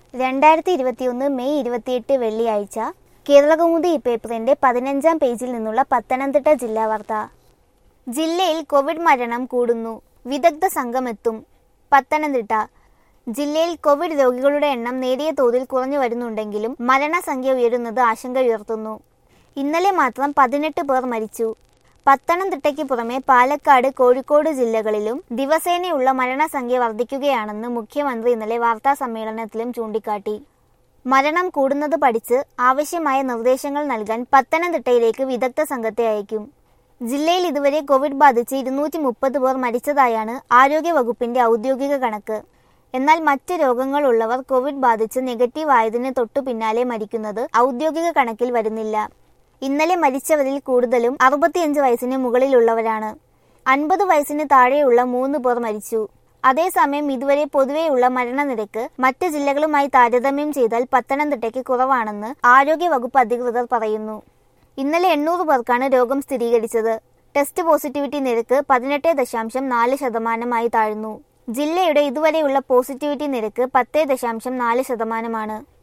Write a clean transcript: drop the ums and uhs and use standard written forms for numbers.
2021 May 28 വെള്ളിയാഴ്ച കേരളകൗമുദി പേപ്പറിന്റെ 15-ാം പേജിൽ നിന്നുള്ള പത്തനംതിട്ട ജില്ലാ വാർത്ത. ജില്ലയിൽ കോവിഡ് മരണം കൂടുന്നു, വിദഗ്ധ സംഘം എത്തും. പത്തനംതിട്ട ജില്ലയിൽ കോവിഡ് രോഗികളുടെ എണ്ണം നേരിയ തോതിൽ കുറഞ്ഞു വരുന്നുണ്ടെങ്കിലും മരണസംഖ്യ ഉയരുന്നത് ആശങ്കയുയർത്തുന്നു. ഇന്നലെ മാത്രം 18 പേർ മരിച്ചു. പത്തനംതിട്ടയ്ക്ക് പുറമെ പാലക്കാട്, കോഴിക്കോട് ജില്ലകളിലും ദിവസേനയുള്ള മരണസംഖ്യ വർദ്ധിക്കുകയാണെന്ന് മുഖ്യമന്ത്രി ഇന്നലെ വാർത്താസമ്മേളനത്തിലും ചൂണ്ടിക്കാട്ടി. മരണം കൂടുന്നത് പഠിച്ച് ആവശ്യമായ നിർദ്ദേശങ്ങൾ നൽകാൻ പത്തനംതിട്ടയിലേക്ക് വിദഗ്ധ സംഘത്തെ അയക്കും. ജില്ലയിൽ ഇതുവരെ കോവിഡ് ബാധിച്ച് 230 പേർ മരിച്ചതായാണ് ആരോഗ്യവകുപ്പിന്റെ ഔദ്യോഗിക കണക്ക്. എന്നാൽ മറ്റ് രോഗങ്ങളുള്ളവർ കോവിഡ് ബാധിച്ച് നെഗറ്റീവ് ആയതിന് തൊട്ടു പിന്നാലെ മരിക്കുന്നത് ഔദ്യോഗിക കണക്കിൽ വരുന്നില്ല. ഇന്നലെ മരിച്ചവരിൽ കൂടുതലും 65 വയസ്സിന് മുകളിലുള്ളവരാണ്. 50 വയസ്സിന് താഴെയുള്ള 3 പേർ മരിച്ചു. അതേസമയം ഇതുവരെ പൊതുവെയുള്ള മരണനിരക്ക് മറ്റ് ജില്ലകളുമായി താരതമ്യം ചെയ്താൽ പത്തനംതിട്ടയ്ക്ക് കുറവാണെന്ന് ആരോഗ്യവകുപ്പ് അധികൃതർ പറയുന്നു. ഇന്നലെ 800 പേർക്കാണ് രോഗം സ്ഥിരീകരിച്ചത്. ടെസ്റ്റ് പോസിറ്റിവിറ്റി നിരക്ക് 18.4% താഴ്ന്നു. ജില്ലയുടെ ഇതുവരെയുള്ള പോസിറ്റിവിറ്റി നിരക്ക് 10.4%.